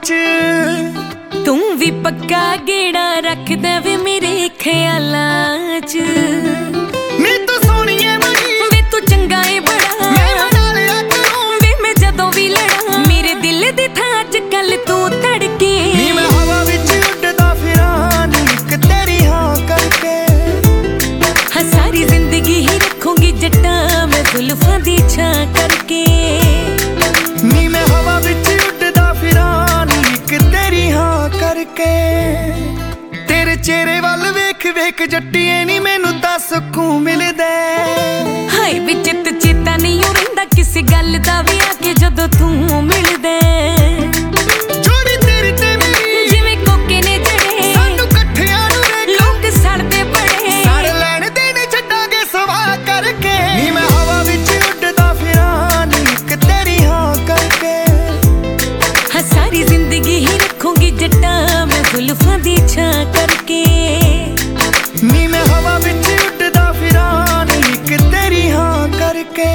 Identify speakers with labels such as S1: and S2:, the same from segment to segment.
S1: च
S2: तू भी पक्का गेड़ा रखदा वे मेरे ख्यालां च।
S1: नी तू सोहणीए बड़ी
S2: वे तू चंगा है बड़ा
S1: मैं मना लिया करूं
S2: वे मैं जदों भी लड़ा मेरे दिल दी थां अजकल तू धड़के।
S1: नी मैं हवा विच उड़दा फिरां नी इक तेरी हां करके।
S2: हाँ सारी जिंदगी ही रखूंगी जट्टा मैं जुल्फां दी छां करके।
S1: नी मैं हवा विच उड़दा फिरां नी इक तेरी हां करके। तेरे चेहरे वल वेख वेख जट्टिए नी मैनू तां सुकून मिलदा।
S2: हाय वे चित चेता नहीं रहिंदा किसी गल दा वी आके जदों तू मिलदा।
S1: जोड़ी तेरी ते मेरी
S2: जिवें कोके ने जड़े
S1: सानू कट्ठियां नू वेख
S2: लोग सड़दे बड़े
S1: सड़ लैण देने छड्डांगे सवा करके। नी मैं हवा विच उड़दा फिरां नी इक तेरी हां करके।
S2: हाँ सारी जिंदगी ही रखूंगी जट्टा मैं जुल्फां दी छां करके।
S1: नी मैं हवा विच उड़दा फिरां नी इक तेरी हां करके।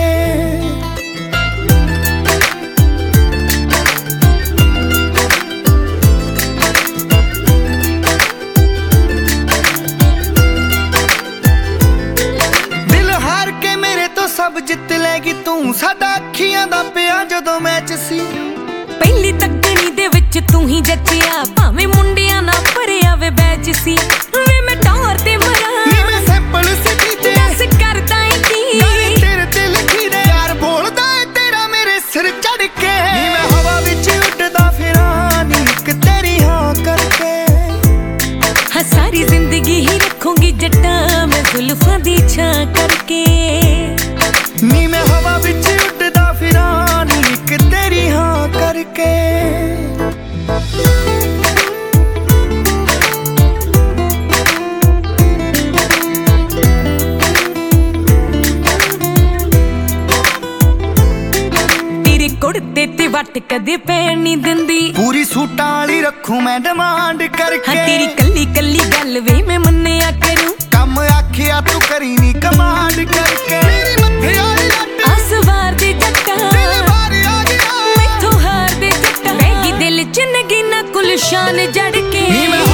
S1: दिल हार के मेरे तो सब जित लेगी तू साडा अखियां दा पिया जदों मैच सी।
S2: पहली तकनी दे विच तू ही जचिया भावें मुंडियां ना भरिया वे बैच सी। वे मैं टौर ते मरा
S1: नी मैं सैंपल सिटी ते
S2: दस करदा ही की
S1: गाने तेरे ते लिखी दे यार बोलदा है तेरा मेरे सिर चढ़ के। नी मैं हवा विच उड़दा फिरां नी इक तेरी हां करके।
S2: हाँ सारी जिंदगी ही रखूंगी जट्टा मैं जुल्फां दी छां करके।
S1: नी मैं हवा विच उड़दा फिरां नी इक तेरी हां करके।
S2: तेरे कुड़ते ते वट कदे पैण नहीं दिंदी
S1: पूरी सूटां वाली रखूं मैं डिमांड करके।
S2: हाँ तेरी कल्ली कल्ली गल वे मैं मन्निया करूं
S1: कम आखिया तू करी नी कमांड करके। मेरी मत्थे वाली लट
S2: आसवार दे जट्टा
S1: दिल बाहर आ गया
S2: मैथों हार दे जट्टा पैगी दिल च नगीना गुलशान जड़ के।
S1: नी मैं